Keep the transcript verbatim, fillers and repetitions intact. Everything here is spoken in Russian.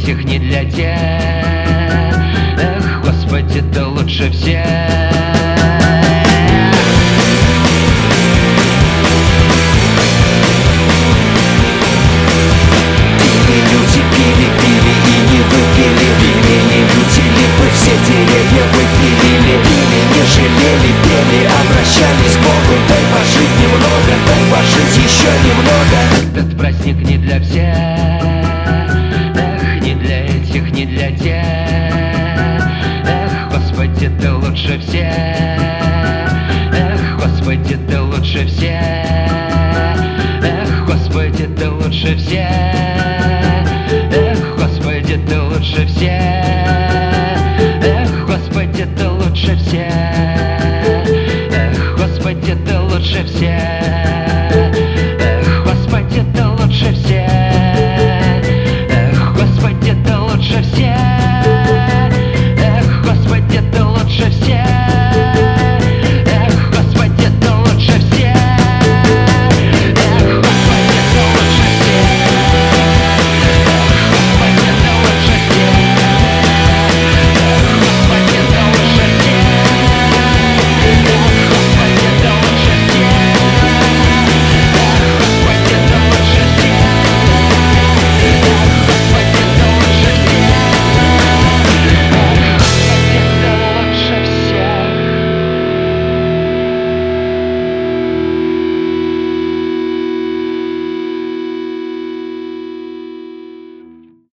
этих, не для тех. Эх, Господи, ты лучше всех. Этот праздник не для всех. Эх, не для этих, не для тех. Эх, Господи, ты лучше всех. Эх, Господи, ты лучше всех. Эх, Господи, ты лучше всех.